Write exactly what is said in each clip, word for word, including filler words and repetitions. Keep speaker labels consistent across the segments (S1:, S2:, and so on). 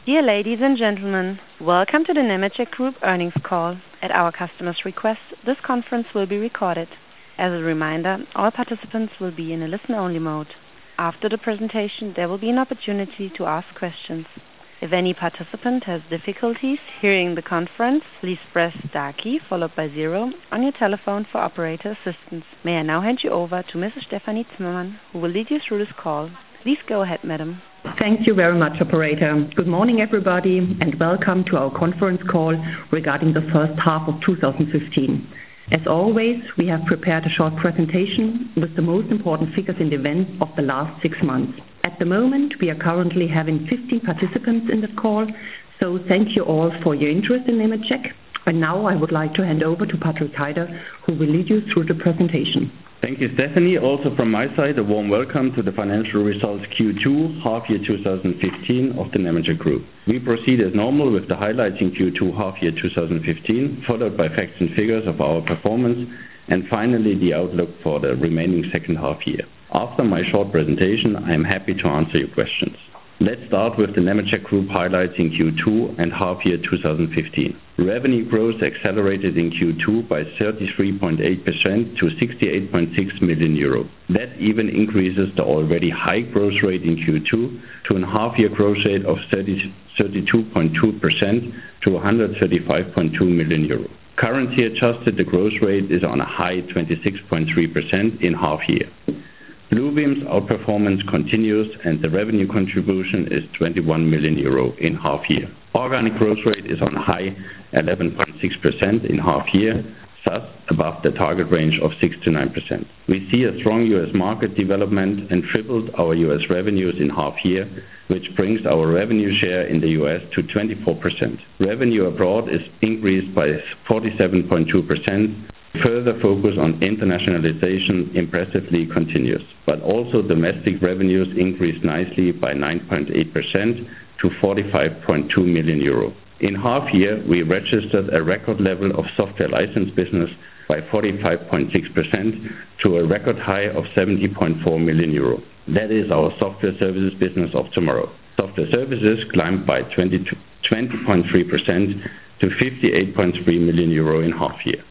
S1: Dear ladies and gentlemen, welcome to the Nemetschek Group earnings call. At our customer's request, this conference will be recorded. As a reminder, all participants will be in a listen-only mode. After the presentation, there will be an opportunity to ask questions. If any participant has difficulties hearing the conference, please press star key followed by zero on your telephone for operator assistance. May I now hand you over to Missus Stefanie Zimmermann, who will lead you through this call. Please go ahead, madam.
S2: Thank you very much, operator. Good morning, everybody, and welcome to our conference call regarding the first half of two thousand fifteen. As always, we have prepared a short presentation with the most important figures and events of the last six months. At the moment, we are currently having fifteen participants in the call, so thank you all for your interest in Nemetschek. And now I would like to hand over to Patrick Heider, who will lead you through the presentation.
S3: Thank you, Stephanie. Also from my side, a warm welcome to the financial results Q two, half year two thousand fifteen of the Nemetschek Group. We proceed as normal with the highlights in Q two, half year two thousand fifteen, followed by facts and figures of our performance, and finally the outlook for the remaining second half year. After my short presentation, I am happy to answer your questions. Let's start with the Nemetschek Group highlights in Q two and half year two thousand fifteen. Revenue growth accelerated in Q two by thirty-three point eight percent to sixty-eight point six million euro. That even increases the already high growth rate in Q two to a half year growth rate of thirty-two point two percent to one hundred thirty-five point two million euro. Currency adjusted, the growth rate is on a high twenty-six point three percent in half year. Bluebeam's outperformance continues and the revenue contribution is twenty-one million euro in half year. Organic growth rate is on a high eleven point six percent in half year, thus above the target range of six to nine percent. We see a strong U S market development and tripled our U S revenues in half year, which brings our revenue share in the U S to twenty-four percent. Revenue abroad is increased by forty-seven point two percent. Further focus on internationalization impressively continues, but also domestic revenues increased nicely by nine point eight percent to forty-five point two million euro. In half year, we registered a record level of software license business by forty-five point six percent to a record high of seventy point four million euro. That is our software services business of tomorrow. Software services climbed by twenty point three percent to fifty-eight point three million euro in half year.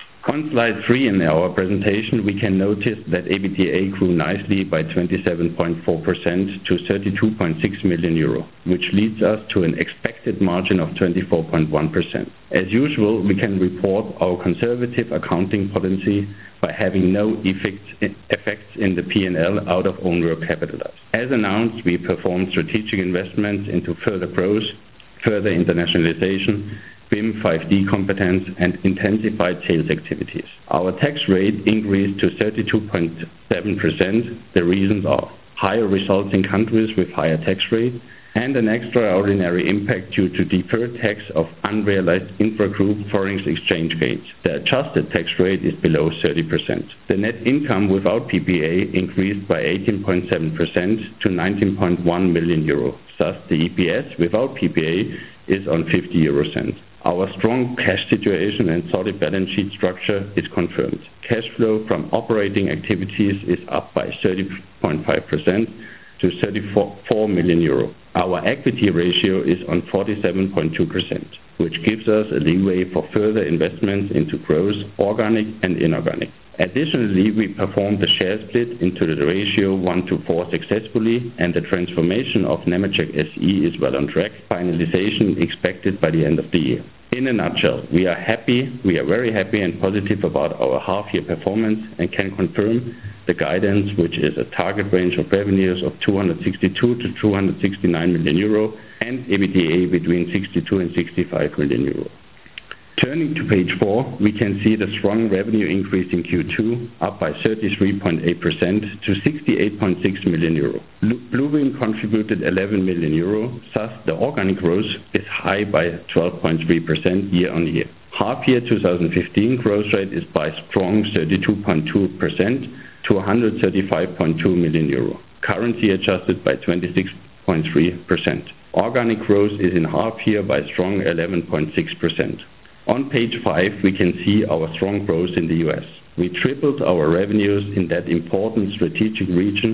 S3: On slide three in our presentation, we can notice that EBITDA grew nicely by twenty-seven point four percent to thirty-two point six million euro, which leads us to an expected margin of twenty-four point one percent. As usual, we can report our conservative accounting policy by having no effects, effects in the P and L out of own work capitalized. As announced, we performed strategic investments into further growth, further internationalization, B I M five D competence and intensified sales activities. Our tax rate increased to thirty-two point seven percent. The reasons are higher results in countries with higher tax rate and an extraordinary impact due to deferred tax of unrealized intra-group foreign exchange gains. The adjusted tax rate is below thirty percent. The net income without P P A increased by eighteen point seven percent to nineteen point one million euro. Thus, the E P S without P P A is on fifty euro cents. Our strong cash situation and solid balance sheet structure is confirmed. Cash flow from operating activities is up by thirty point five percent to thirty-four million euro. Our equity ratio is on forty-seven point two percent, which gives us a leeway for further investments into growth, organic and inorganic. Additionally, we performed the share split into the ratio one to four successfully, and the transformation of Nemetschek S E is well on track. Finalization expected by the end of the year. In a nutshell, we are happy, we are very happy and positive about our half-year performance and can confirm the guidance, which is a target range of revenues of two hundred sixty-two to two hundred sixty-nine million euro and EBITDA between sixty-two and sixty-five million euro. Turning to page four, we can see the strong revenue increase in Q two, up by thirty-three point eight percent to sixty-eight point six million euro. Bluebeam contributed eleven million euro, thus the organic growth is high by twelve point three percent year on year. Half year two thousand fifteen growth rate is by strong thirty-two point two percent to one hundred thirty-five point two million euro. Currency adjusted by twenty-six point three percent. Organic growth is in half year by strong eleven point six percent. On page five, we can see our strong growth in the U S. We tripled our revenues in that important strategic region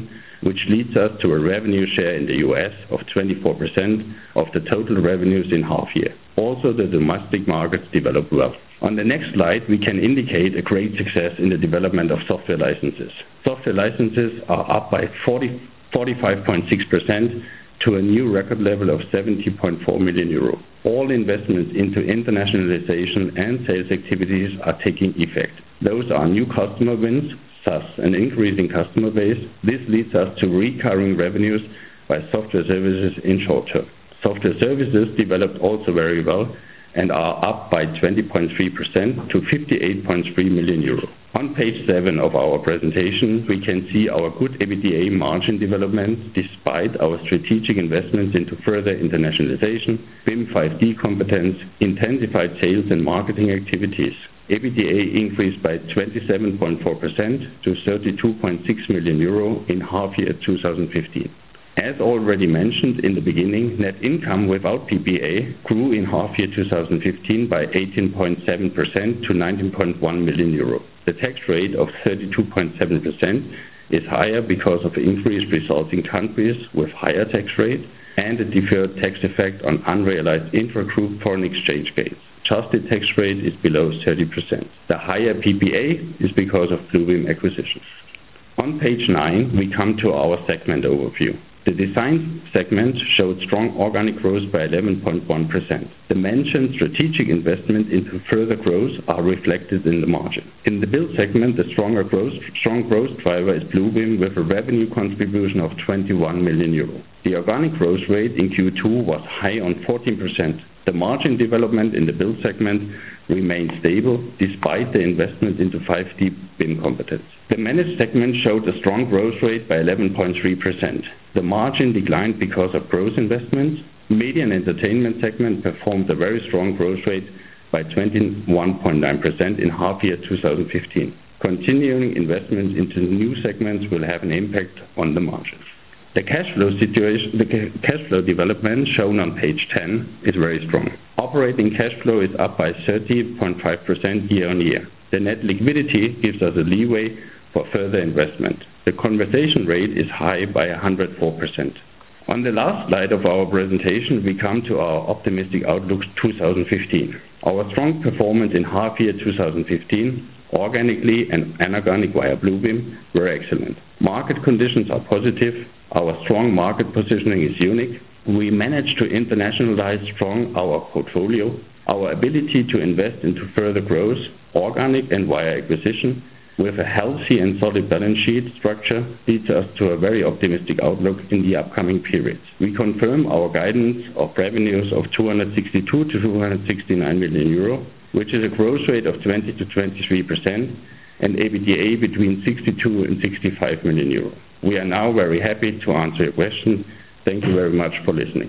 S3: which leads us to a revenue share in the U S of twenty-four percent of the total revenues in half year. Also, the domestic markets developed well. On the next slide, we can indicate a great success in the development of software licenses. Software licenses are up by forty-five point six percent to a new record level of seventy point four million euro. All investments into internationalization and sales activities are taking effect. Those are new customer wins, thus an increasing customer base. This leads us to recurring revenues by software services in short term. Software services developed also very well and are up by twenty point three percent to fifty-eight point three million euro. On page seven of our presentation, we can see our good EBITDA margin development despite our strategic investments into further internationalization, B I M five D competence, intensified sales and marketing activities. EBITDA increased by twenty-seven point four percent to thirty-two point six million euro in half year two thousand fifteen. As already mentioned in the beginning, net income without P P A grew in half year two thousand fifteen by eighteen point seven percent to nineteen point one million euro. The tax rate of thirty-two point seven percent is higher because of increased results in countries with higher tax rate and a deferred tax effect on unrealized intra-group foreign exchange gains. Adjusted tax rate is below thirty percent. The higher P P A is because of Bluebeam acquisition. On page nine, we come to our segment overview. The design segment showed strong organic growth by eleven point one percent. The mentioned strategic investment into further growth are reflected in the margin. In the build segment, the stronger growth, strong growth driver is Bluebeam with a revenue contribution of twenty-one million euro. The organic growth rate in Q two was high on fourteen percent. The margin development in the build segment remained stable despite the investment into five D B I M competence. The managed segment showed a strong growth rate by eleven point three percent. The margin declined because of growth investments. Media and entertainment segment performed a very strong growth rate by twenty-one point nine percent in half year two thousand fifteen. Continuing investments into new segments will have an impact on the margin. The cash flow situation, the cash flow development shown on page ten is very strong. Operating cash flow is up by thirty point five percent year on year. The net liquidity gives us a leeway for further investment. The conversion rate is high by one hundred four percent. On the last slide of our presentation, we come to our optimistic outlook two thousand fifteen. Our strong performance in half year two thousand fifteen, organically and inorganic via Bluebeam, were excellent. Market conditions are positive. Our strong market positioning is unique. We managed to internationalize strong our portfolio. Our ability to invest into further growth, organic and via acquisition, with a healthy and solid balance sheet structure leads us to a very optimistic outlook in the upcoming periods. We confirm our guidance of revenues of two hundred sixty-two to two hundred sixty-nine million euro, which is a growth rate of twenty to twenty-three percent, and EBITDA between sixty-two and sixty-five million euro. We are now very happy to answer your questions. Thank you very much for listening.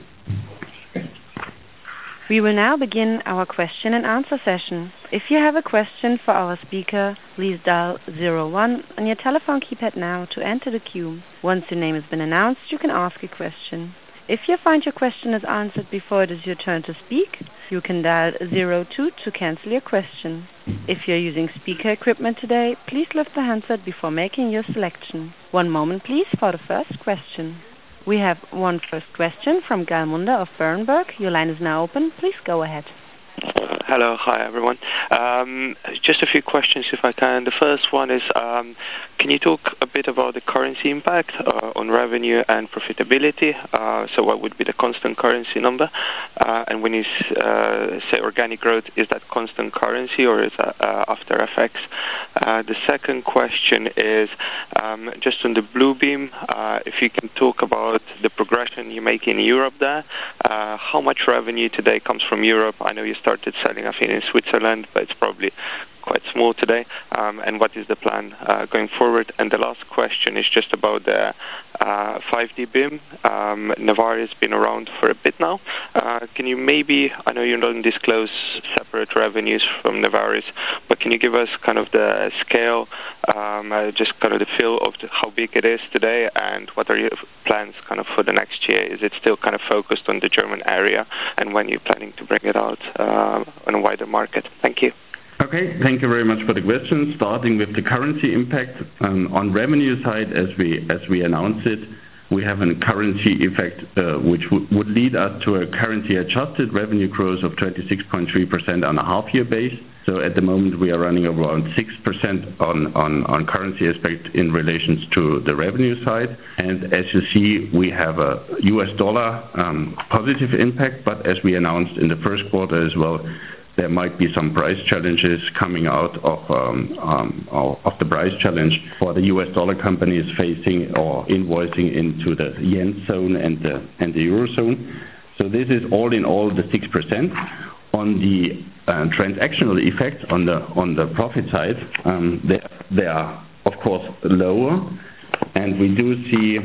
S1: We will now begin our question and answer session. If you have a question for our speaker, please dial zero one on your telephone keypad now to enter the queue. Once your name has been announced, you can ask a question. If you find your question is answered before it is your turn to speak, you can dial zero two to cancel your question. If you're using speaker equipment today, please lift the handset before making your selection. One moment please for the first question. We have one first question from Gal Munda of Berenberg. Your line is now open. Please go ahead.
S4: Uh, hello, hi everyone. Um, just a few questions if I can. The first one is, um, can you talk a bit about the currency impact uh, on revenue and profitability? Uh, so what would be the constant currency number? Uh, and when you uh, say organic growth, is that constant currency or is that uh, after effects? Uh, the second question is um, just on the Bluebeam, uh, if you can talk about the progression you make in Europe there. Uh, how much revenue today comes from Europe? I know you started selling, I think, in Switzerland, but it's probably quite small today. Um, and what is the plan uh, going forward? And the last question is just about the uh, five D B I M. Um, Navar has been around for a bit now. Uh, can you maybe, I know you don't disclose separate revenues from Navaris, but can you give us kind of the scale, um, uh, just kind of the feel of the, how big it is today, and what are your plans kind of for the next year? Is it still kind of focused on the German area, and when you're planning to bring it out uh, on a wider market? Thank you.
S3: Okay, thank you very much for the question. Starting with the currency impact um, on revenue side, as we as we announced it, we have a currency effect uh, which w- would lead us to a currency-adjusted revenue growth of twenty-six point three percent on a half-year base. So at the moment we are running around six percent on, on, on currency aspect in relations to the revenue side. And as you see, we have a U S dollar um, positive impact, but as we announced in the first quarter as well, there might be some price challenges coming out of um, um, of the price challenge for the U S dollar companies facing or invoicing into the yen zone and the and the eurozone. So this is all in all the six percent. On the uh, transactional effect on the on the profit side, um, they they are of course lower, and we do see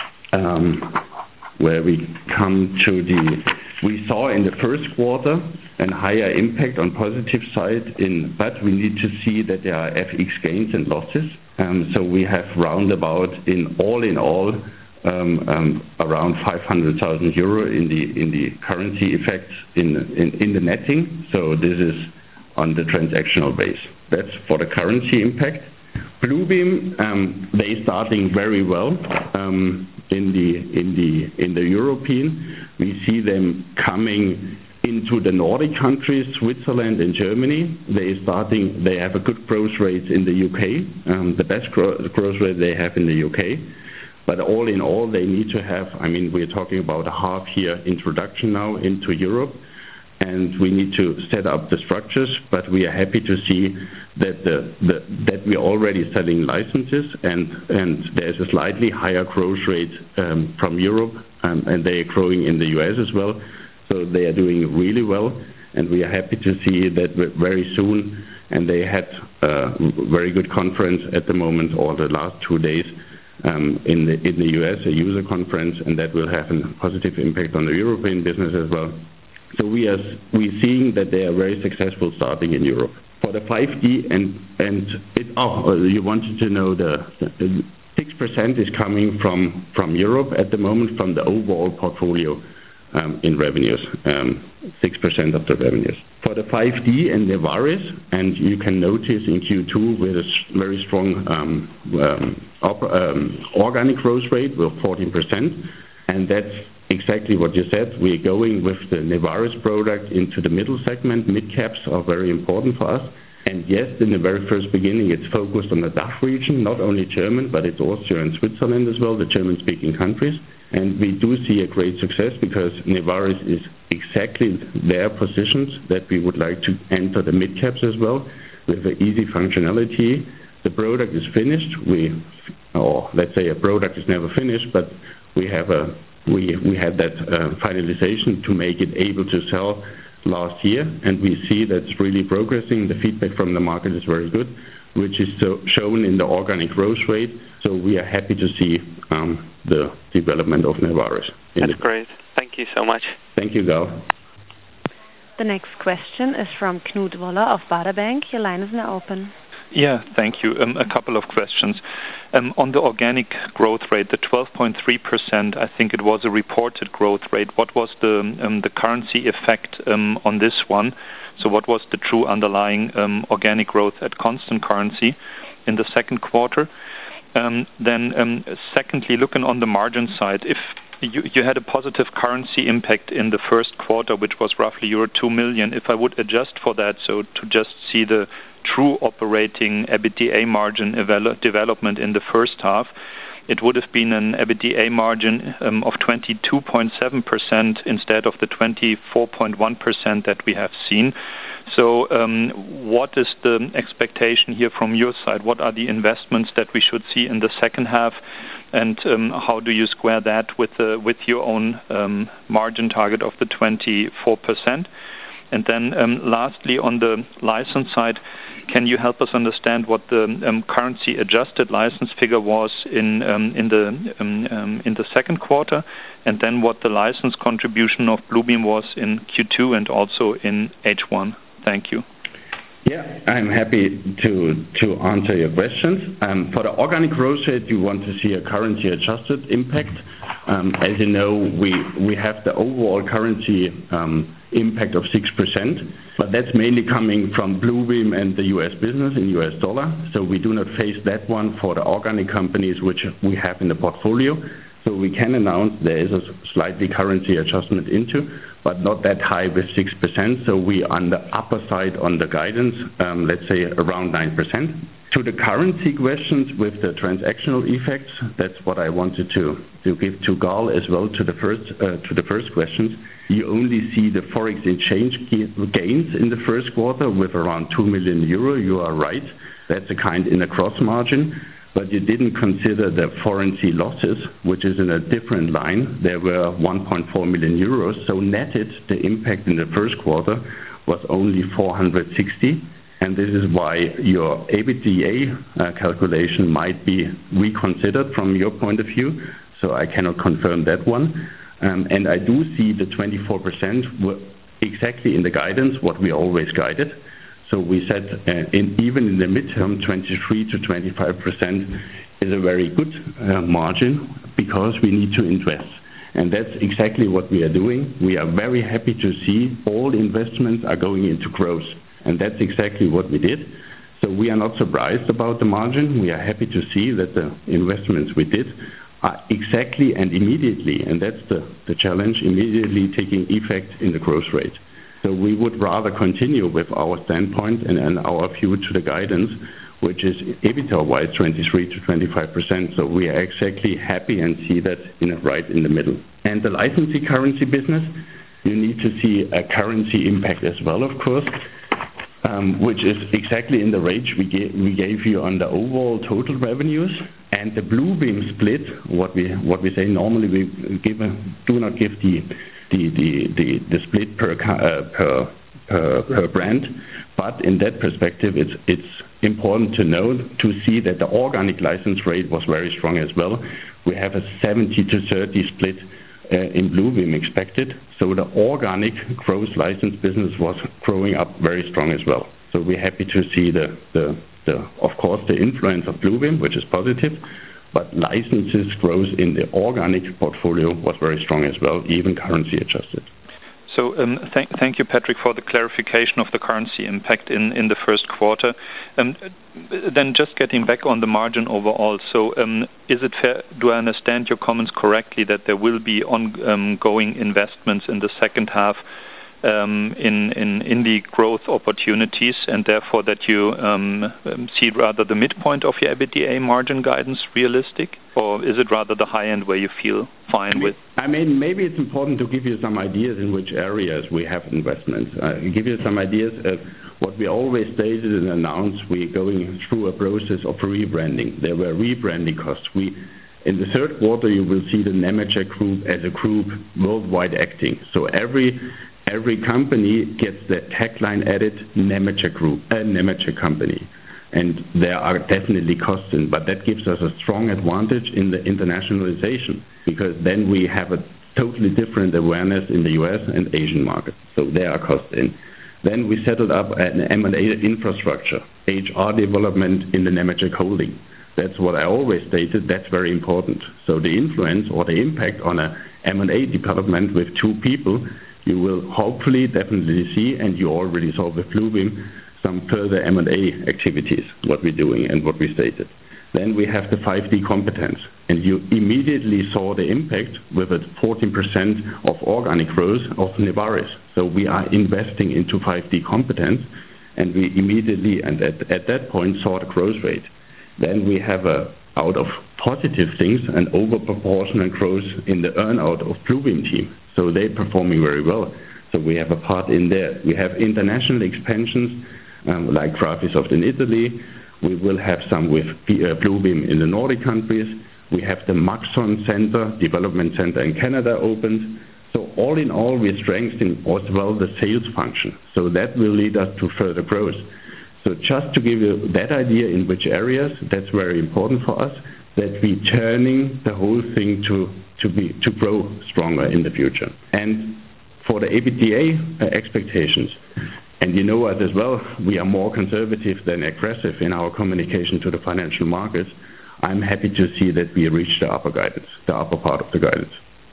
S3: um, where we come to the we saw in the first quarter a higher impact on positive side, in, but we need to see that there are F X gains and losses. Um, so we have roundabout in all in all um, um, around five hundred thousand euro in the in the currency effects in, in in the netting. So this is on the transactional base. That's for the currency impact. Bluebeam, um, they starting very well um, in the in the in the European. We see them coming into the Nordic countries, Switzerland and Germany. They starting. They have a good growth rate in the U K, um, the best gro- growth rate they have in the U K. But all in all, they need to have. I mean, we're talking about a half-year introduction now into Europe, and we need to set up the structures. But we are happy to see that the, the that we're already selling licenses, and and there's a slightly higher growth rate um, from Europe, um, and they are growing in the U S as well. So they are doing really well, and we are happy to see that very soon. And they had a very good conference at the moment, or the last two days um, in the in the U S, a user conference, and that will have a positive impact on the European business as well. So we are we seeing that they are very successful starting in Europe for the five D, and and it, oh you wanted to know the. the six percent is coming from, from Europe at the moment, from the overall portfolio um, in revenues, um, six percent of the revenues. For the five D and the Nevaris, and you can notice in Q two with a very strong um, um, op- um, organic growth rate with fourteen percent, and that's exactly what you said. We're going with the Nevaris product into the middle segment. Mid-caps are very important for us. And yes, in the very first beginning, it's focused on the D A C H region, not only German, but it's Austria and Switzerland as well, the German-speaking countries. And we do see a great success because Nevaris is exactly their positions that we would like to enter the mid-caps as well with an easy functionality. The product is finished. We, or let's say a product is never finished, but we have a we we had that uh, finalization to make it able to sell last year, and we see that's really progressing. The feedback from the market is very good, which is so shown in the organic growth rate. So we are happy to see um, the development of Nevaris.
S4: That's great. Thank you so much.
S3: Thank you, Gal.
S1: The next question is from Knut Woller of Baader Bank. Your line is now open.
S5: Yeah, thank you. Um, a couple of questions. Um, on the organic growth rate, the twelve point three percent, I think it was a reported growth rate. What was the um, the currency effect um, on this one? So what was the true underlying um, organic growth at constant currency in the second quarter? Um, then um, secondly, looking on the margin side, if you, you had a positive currency impact in the first quarter, which was roughly euro two million. If I would adjust for that, so to just see the true operating EBITDA margin evel- development in the first half, it would have been an EBITDA margin um, of twenty-two point seven percent instead of the twenty-four point one percent that we have seen. So um, what is the expectation here from your side? What are the investments that we should see in the second half? And um, how do you square that with, the, with your own um, margin target of the twenty-four percent? And then um, lastly, on the license side, can you help us understand what the um, currency-adjusted license figure was in um, in the um, um, in the second quarter, and then what the license contribution of Bluebeam was in Q two and also in H one? Thank you.
S3: Yeah, I'm happy to to answer your questions. Um, for the organic growth rate, you want to see a currency-adjusted impact. Um, as you know, we we have the overall currency um, impact of six percent, but that's mainly coming from Bluebeam and the U S business in U S dollar. So we do not face that one for the organic companies which we have in the portfolio. So we can announce there is a slightly currency adjustment into, but not that high with six percent. So we are on the upper side on the guidance, um, let's say around nine percent. To the currency questions with the transactional effects, that's what I wanted to, to give to Gal as well to the first uh, to the first questions. You only see the forex exchange gains in the first quarter with around two million euro. You are right. That's a kind in a cross margin. But you didn't consider the foreign currency losses, which is in a different line. There were one point four million euros. So netted, the impact in the first quarter was only four hundred sixty. And this is why your EBITDA uh, calculation might be reconsidered from your point of view. So I cannot confirm that one. Um, and I do see the twenty-four percent were exactly in the guidance, what we always guided. So we said uh, in, even in the midterm, twenty-three to twenty-five percent is a very good uh, margin because we need to invest. And that's exactly what we are doing. We are very happy to see all investments are going into growth. And that's exactly what we did. So we are not surprised about the margin. We are happy to see that the investments we did are exactly and immediately, and that's the, the challenge, immediately taking effect in the growth rate. So we would rather continue with our standpoint and, and our view to the guidance, which is EBITDA-wise twenty-three to twenty-five percent. So we are exactly happy and see that in right in the middle. And the licensing currency business, you need to see a currency impact as well, of course, um, which is exactly in the range we gave, we gave you on the overall total revenues. And the Bluebeam split, what we what we say normally we give a, do not give the the the, the, the split per, uh, per per per brand, but in that perspective, it's it's important to know to see that the organic license rate was very strong as well. We have a seventy to thirty split uh, in Bluebeam expected, so the organic growth license business was growing up very strong as well. So we're happy to see the the, the of course the influence of Bluebeam, which is positive. But licenses growth in the organic portfolio was very strong as well, even currency adjusted.
S5: So um, th thank you, Patrick, for the clarification of the currency impact in, in the first quarter. Um, then just getting back on the margin overall, so um, is it fair, do I understand your comments correctly, that there will be ongoing investments in the second half Um, in, in, in the growth opportunities, and therefore that you um, see rather the midpoint of your EBITDA margin guidance realistic, or is it rather the high end where you feel fine
S3: I mean,
S5: with?
S3: I mean, maybe it's important to give you some ideas in which areas we have investments. Uh, give you some ideas of what we always stated and announced. We're going through a process of rebranding. There were rebranding costs. We In the third quarter, you will see the Nemetschek Group as a group worldwide acting. So every Every company gets the tagline added, Nemetschek Group, a Nemetschek company. And there are definitely costs in, but that gives us a strong advantage in the internationalization, because then we have a totally different awareness in the U S and Asian market. So there are costs in. Then we settled up an M and A infrastructure, H R development in the Nemetschek holding. That's what I always stated, that's very important. So the influence or the impact on a M and A development with two people, you will hopefully definitely see, and you already saw with Bluebeam, some further M and A activities, what we're doing and what we stated. Then we have the five D competence, and you immediately saw the impact with a fourteen percent of organic growth of Nevaris. So we are investing into five D competence, and we immediately, and at, at that point, saw the growth rate. Then we have a out of positive things, an overproportional growth in the earn-out of Bluebeam team. So they're performing very well. So we have a part in there. We have international expansions, um, like Graphisoft in Italy. We will have some with uh, Bluebeam in the Nordic countries. We have the Maxon Center, Development Center in Canada opened. So all in all, we're strengthening as well the sales function. So that will lead us to further growth. So just to give you that idea in which areas, that's very important for us, that we're turning the whole thing to, to, be, to grow stronger in the future. And for the EBITDA uh, expectations, And you know us as well, we are more conservative than aggressive in our communication to the financial markets. I'm happy to see that we reached the upper guidance, the upper part of the guidance.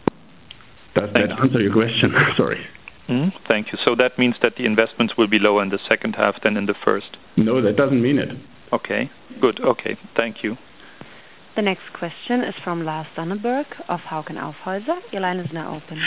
S3: Does
S5: Thank
S3: that
S5: you.
S3: answer your question? Sorry.
S5: Mm, thank you. So that means that the investments will be lower in the second half than in the first?
S3: No, that doesn't mean it.
S5: Okay, good. Okay, thank you.
S1: The next question is from Lars Dannenberg of Hauck and Aufhäuser. Your line is now open.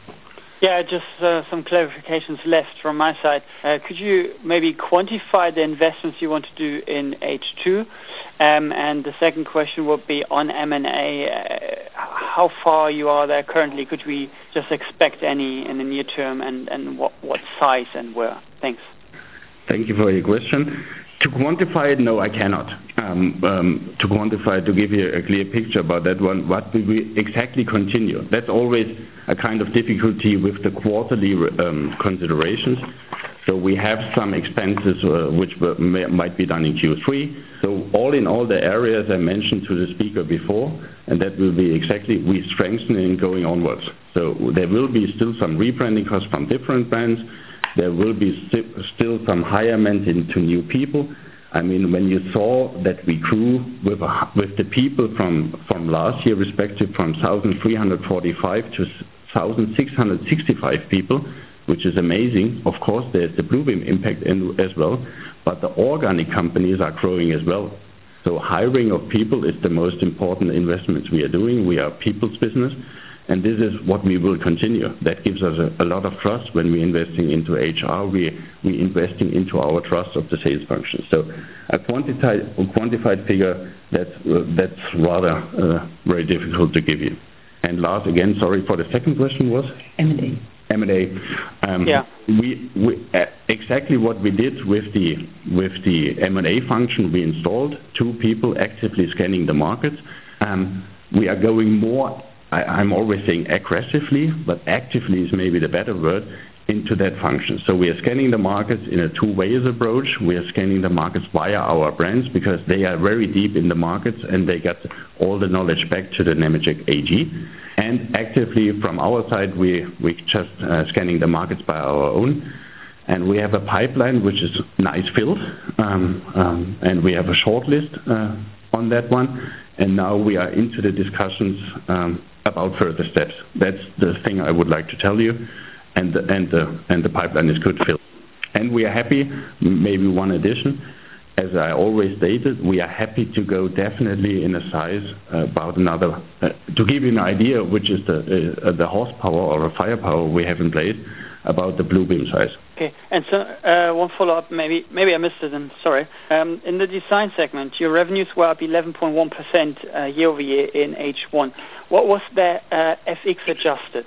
S6: Yeah, just uh, some clarifications left from my side. Uh, could you maybe quantify the investments you want to do in H two? Um, and the second question would be on M and A. Uh, how far you are there currently? Could we just expect any in the near term, and, and what, what size and where? Thanks.
S3: Thank you for your question. To quantify it, no, I cannot. Um, um, to quantify, to give you a clear picture about that one, what will we exactly continue? That's always a kind of difficulty with the quarterly um, considerations. So we have some expenses uh, which were, may, might be done in Q three. So all in all, the areas I mentioned to the speaker before, and that will be exactly we strengthening going onwards. So there will be still some rebranding costs from different brands. There will be st- still some hirement into new people. I mean, when you saw that we grew with, a, with the people from, from last year, respective from one thousand three hundred forty-five to one thousand six hundred sixty-five people, which is amazing. Of course, there's the Bluebeam impact in, as well, but the organic companies are growing as well. So hiring of people is the most important investments we are doing. We are a people's business. And this is what we will continue. That gives us a, a lot of trust when we're investing into H R. We, we're investing into our trust of the sales function. So a quantified, a quantified figure, that's, uh, that's rather uh, very difficult to give you. And Lars, again, sorry for the second question was?
S2: M and A.
S3: M and A. Um,
S6: yeah.
S3: We, we, uh, exactly what we did with the, with the M and A function, we installed two people actively scanning the markets. Um, we are going more I, I'm always saying aggressively, but actively is maybe the better word, into that function. So we are scanning the markets in a two-ways approach. We are scanning the markets via our brands because they are very deep in the markets and they got all the knowledge back to the Nemetschek A G. And actively from our side, we we just uh, scanning the markets by our own. And we have a pipeline which is nice filled, um, um, and we have a short list uh, on that one. And now we are into the discussions um, about further steps. That's the thing I would like to tell you, and the, and the, and the pipeline is good filled. And we are happy, maybe one addition, as I always stated, we are happy to go definitely in a size uh, about another, uh, to give you an idea which is the, uh, the horsepower or the firepower we have in place, about the Bluebeam size.
S6: Okay, and so uh, one follow-up, maybe maybe I missed it, and sorry. Um, in the design segment, your revenues were up eleven point one percent uh, year-over-year in H one. What was the uh, F X adjusted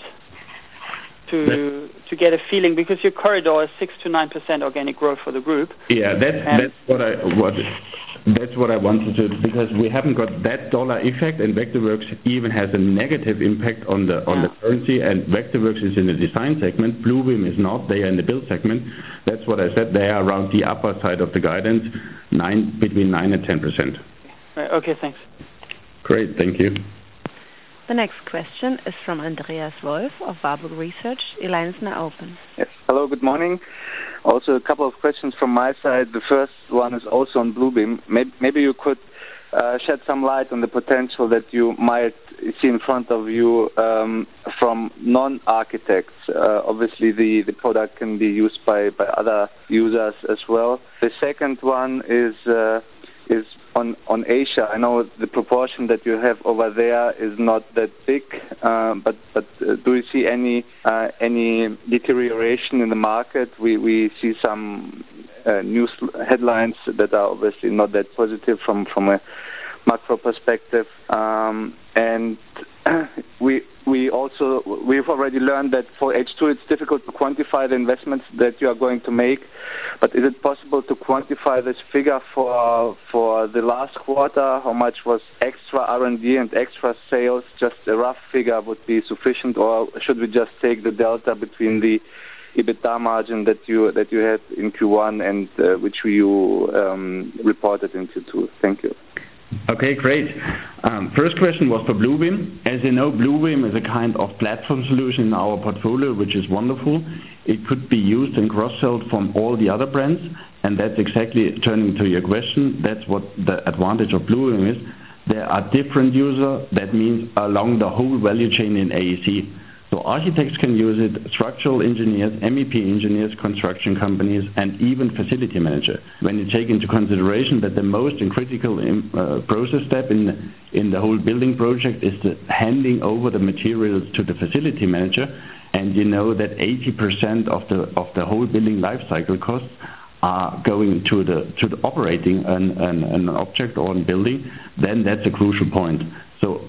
S6: to to get a feeling? Because your corridor is six to nine percent organic growth for the group.
S3: Yeah, that's
S6: and
S3: that's what I what that's what I wanted to, because we haven't got that dollar effect, and Vectorworks even has a negative impact on the on
S6: yeah.
S3: the currency. And Vectorworks is in the design segment. Bluebeam is not. They are in the build segment. That's what I said. They are around the upper side of the guidance, nine between nine and ten percent.
S6: Right, okay, thanks.
S3: Great, thank you.
S1: The next question is from Andreas Wolf of Warburg Research. Your line is now open.
S7: Yes. Hello, good morning. Also a couple of questions from my side. The first one is also on Bluebeam. Maybe, maybe you could uh, shed some light on the potential that you might see in front of you um, from non-architects. Uh, obviously, the, the product can be used by, by other users as well. The second one is uh, is on, on Asia. I know the proportion that you have over there is not that big, uh, but but uh, do you see any uh, any deterioration in the market? We we see some uh, news headlines that are obviously not that positive from from a macro perspective, um, and we we also we've already learned that for H two it's difficult to quantify the investments that you are going to make. But is it possible to quantify this figure for for the last quarter? How much was extra R and D and extra sales? Just a rough figure would be sufficient, or should we just take the delta between the EBITDA margin that you that you had in Q one and uh, which you um, reported in Q two? Thank you.
S3: Okay, great. Um, first question was for Bluebeam. As you know, Bluebeam is a kind of platform solution in our portfolio, which is wonderful. It could be used and cross-sold from all the other brands, and that's exactly turning to your question. That's what the advantage of Bluebeam is. There are different users. That means along the whole value chain in A E C. So architects can use it, structural engineers, M E P engineers, construction companies, and even facility manager. When you take into consideration that the most and critical uh, process step in, in the whole building project is the handing over the materials to the facility manager, and you know that eighty percent of the, of the whole building life cycle costs are going to the, to the operating an, an, an object or a building, then that's a crucial point. So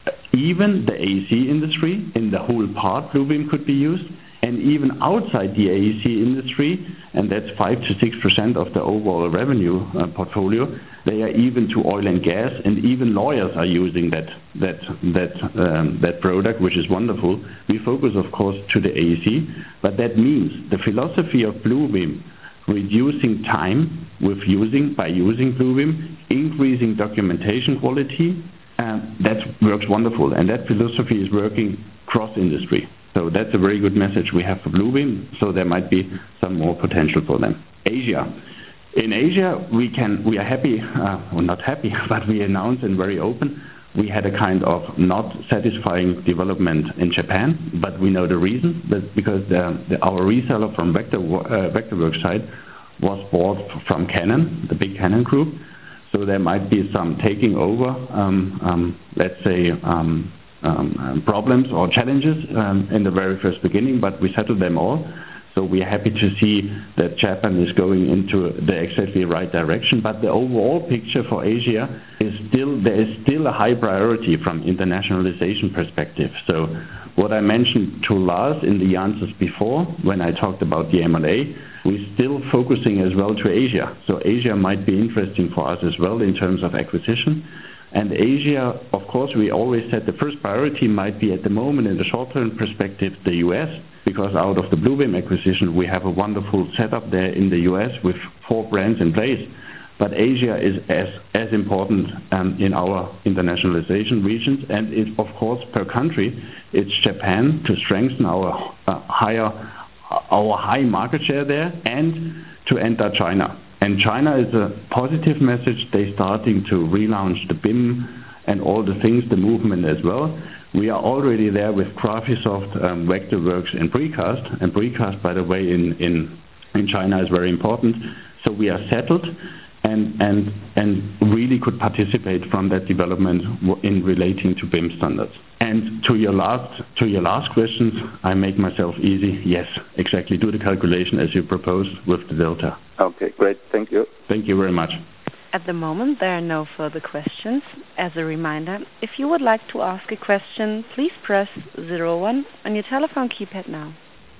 S3: even the A E C industry, in the whole part, Bluebeam could be used, and even outside the A E C industry, and that's five to six percent of the overall revenue uh, portfolio, they are even to oil and gas, and even lawyers are using that that that um, that product, which is wonderful. We focus, of course, to the A E C, but that means the philosophy of Bluebeam, reducing time with using by using Bluebeam, increasing documentation quality. Um, that works wonderful, and that philosophy is working cross-industry. So that's a very good message we have for Bluebeam, so there might be some more potential for them. Asia. In Asia, we can we are happy, uh, well not happy, but we announced and very open, we had a kind of not satisfying development in Japan, but we know the reason, that because the, the, our reseller from Vector, uh, Vectorworks side was bought from Canon, the big Canon group. So there might be some taking over, um, um, let's say, um, um, problems or challenges um, in the very first beginning, but we settled them all. So we are happy to see that Japan is going into the exactly right direction. But the overall picture for Asia is still, there is still a high priority from internationalization perspective. So what I mentioned to Lars in the answers before, when I talked about the M and A, we're still focusing as well to Asia. So Asia might be interesting for us as well in terms of acquisition. And Asia, of course, we always said the first priority might be at the moment in the short-term perspective the U S, because out of the Bluebeam acquisition we have a wonderful setup there in the U S with four brands in place. But Asia is as, as important um, in our internationalization regions, and it, of course, per country, it's Japan to strengthen our uh, higher our high market share there, and to enter China. And China is a positive message. They're starting to relaunch the B I M and all the things, the movement as well. We are already there with Graphisoft, um, Vectorworks, and Precast. And Precast, by the way, in, in, in China is very important. So we are settled and, and, and really could participate from that development in relating to B I M standards. And to your last to your last questions, I make myself easy. Yes, exactly. Do the calculation as you proposed with the delta.
S7: Okay, great. Thank you.
S3: Thank you very much.
S1: At the moment, there are no further questions. As a reminder, if you would like to ask a question, please press zero one on your telephone keypad now.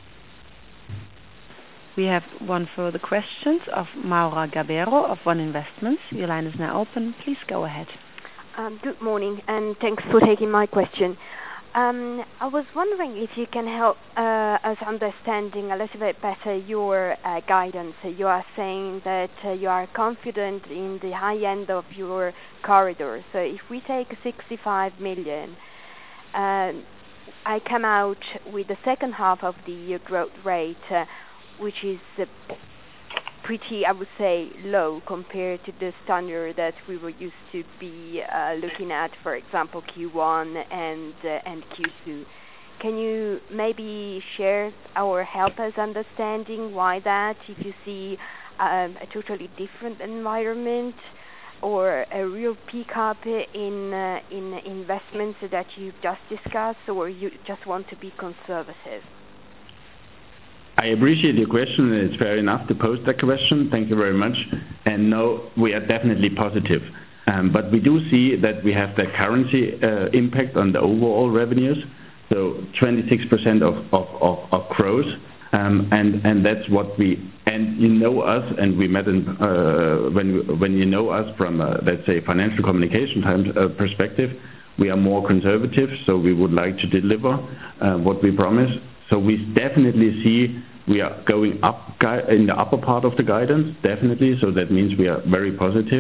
S1: We have one further question of Maura Gabero of One Investments. Your line is now open. Please go ahead.
S8: Um, good morning, and thanks for taking my question. Um, I was wondering if you can help uh, us understanding a little bit better your uh, guidance. You are saying that uh, you are confident in the high end of your corridor. So if we take sixty-five million, uh, I come out with the second half of the year growth rate, uh, which is uh, pretty, I would say, low compared to the standard that we were used to be uh, looking at, for example, Q one and uh, and Q two. Can you maybe share or help us understanding why that, if you see um, a totally different environment or a real peak up in, uh, in investments that you've just discussed, or you just want to be conservative?
S3: I appreciate your question, and it's fair enough to pose that question. Thank you very much. And no, we are definitely positive. Um, but we do see that we have the currency uh, impact on the overall revenues, so twenty-six percent of, of, of, of growth. Um, and, and that's what we, and you know us, and we met in, uh, when, when you know us from, uh, let's say, financial communication times uh, perspective, we are more conservative, so we would like to deliver uh, what we promise. So we definitely see we are going up in the upper part of the guidance, definitely. So that means we are very positive.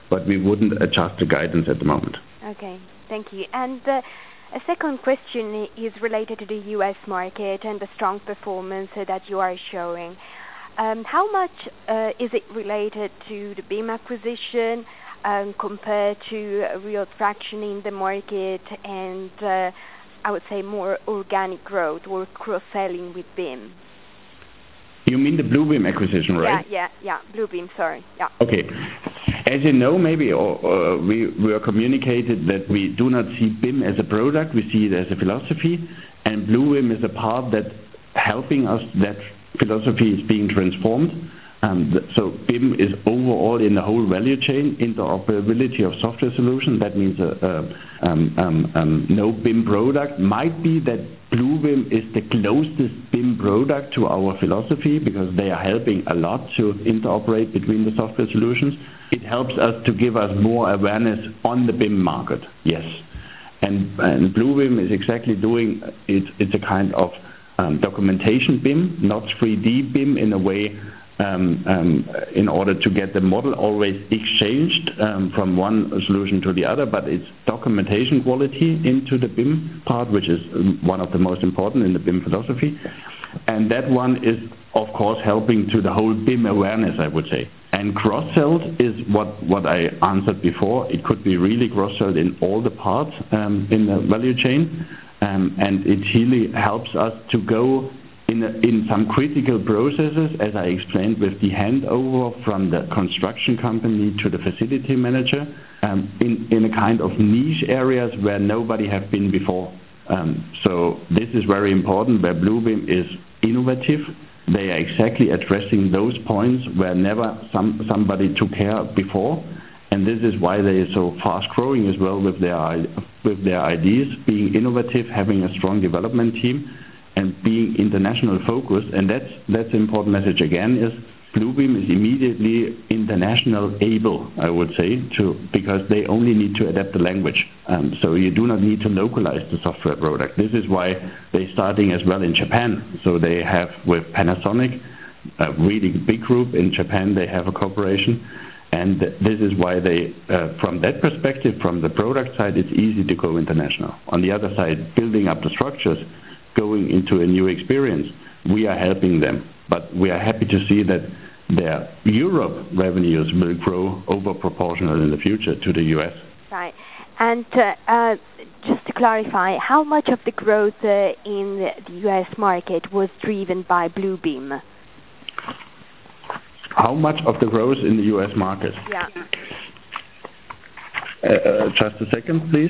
S3: but we wouldn't adjust the guidance at the moment.
S8: Okay, thank you. And uh, a second question is related to the U S market and the strong performance uh, that you are showing. Um, how much uh, is it related to the B I M acquisition um, compared to a real traction in the market and uh, I would say more organic growth or cross-selling with B I M?
S3: You mean the Bluebeam acquisition, right?
S8: Yeah, yeah, yeah, Bluebeam, sorry. Yeah.
S3: Okay. As you know, maybe or, uh, we, we are communicated that we do not see B I M as a product, we see it as a philosophy, and Bluebeam is a part that helping us, that philosophy is being transformed. Um, th- so B I M is overall in the whole value chain, interoperability of software solutions. That means uh, uh, um, um, um, no B I M product. Might be that Bluebeam is the closest B I M product to our philosophy because they are helping a lot to interoperate between the software solutions. It helps us to give us more awareness on the B I M market, yes. And, and Bluebeam is exactly doing, it, it's a kind of um, documentation B I M, not three D B I M in a way, um, um, in order to get the model always exchanged um, from one solution to the other, but it's documentation quality into the B I M part, which is one of the most important in the B I M philosophy. And that one is, of course, helping to the whole B I M awareness, I would say. And cross-sold is what, what I answered before. It could be really cross-sold in all the parts um, in the value chain. Um, and it really helps us to go in, a, in some critical processes, as I explained, with the handover from the construction company to the facility manager, um, in, in a kind of niche areas where nobody have been before. Um, so this is very important, where Bluebeam is innovative. They are exactly addressing those points where never some, somebody took care before. And this is why they are so fast growing as well with their, with their ideas, being innovative, having a strong development team, and being international focused. And that's that's an important message again, is Bluebeam is immediately international able, I would say, to because they only need to adapt the language. Um, so you do not need to localize the software product. This is why they're starting as well in Japan. So they have with Panasonic, a really big group in Japan, they have a cooperation. And this is why they, uh, from that perspective, from the product side, it's easy to go international. On the other side, building up the structures, going into a new experience, we are helping them. But we are happy to see that their Europe revenues will grow over proportional in the future to the U S.
S8: Right. And uh, uh, just to clarify, how much of the growth uh, in the U S market was driven by Bluebeam?
S3: How much of the growth in the U S market?
S8: Yeah.
S3: Uh, uh, just a second, please.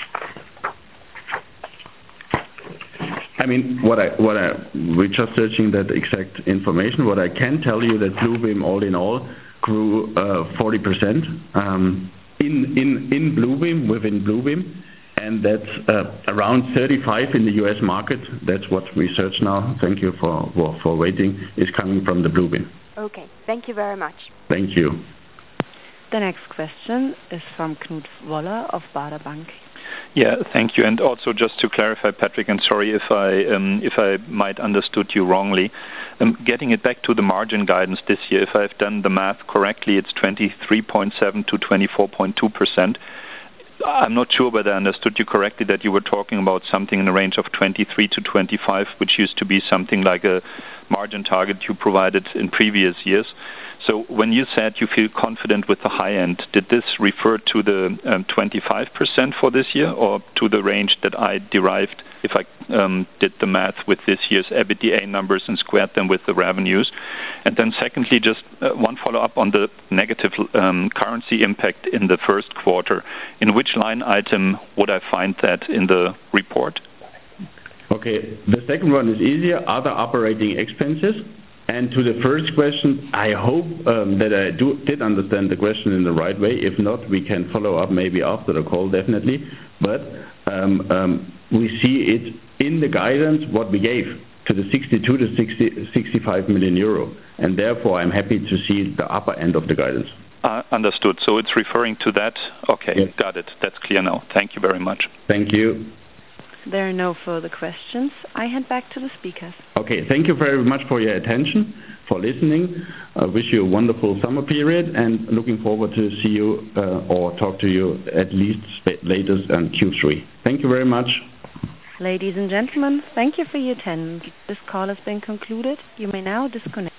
S3: I mean, what I, what I, we're just searching that exact information. What I can tell you that Bluebeam, all in all, grew uh, forty percent um, in in in Bluebeam, within Bluebeam, and that's uh, around thirty-five in the U S market. That's what we search now. Thank you for for, for waiting. Is coming from the Bluebeam.
S8: Okay, thank you very much.
S3: Thank you.
S1: The next question is from Knut Woller of Baader Bank.
S5: Yeah, thank you. And also just to clarify, Patrick, and sorry if I um, if I might understood you wrongly, um, getting it back to the margin guidance this year, if I've done the math correctly, it's twenty-three point seven to twenty-four point two percent. I'm not sure whether I understood you correctly that you were talking about something in the range of twenty-three to twenty-five, which used to be something like a margin target you provided in previous years. So when you said you feel confident with the high end, did this refer to the um, twenty-five percent for this year or to the range that I derived if I um, did the math with this year's EBITDA numbers and squared them with the revenues? And then secondly, just uh, one follow-up on the negative um, currency impact in the first quarter. In which line item would I find that in the report?
S3: Okay, the second one is easier, other operating expenses. And to the first question, I hope um, that I do, did understand the question in the right way. If not, we can follow up maybe after the call, definitely. But um, um, we see it in the guidance, what we gave, to the sixty-two to sixty, sixty-five million euro. And therefore, I'm happy to see the upper end of the guidance.
S5: Uh, understood. So it's referring to that? Okay,
S3: yes.
S5: Got it. That's clear now. Thank you very much.
S3: Thank you.
S1: There are no further questions. I hand back to the speakers.
S3: Okay, thank you very much for your attention. for listening. I wish you a wonderful summer period and looking forward to see you uh, or talk to you at least latest in Q three. Thank you very much.
S1: Ladies and gentlemen, thank you for your attendance. This call has been concluded. You may now disconnect.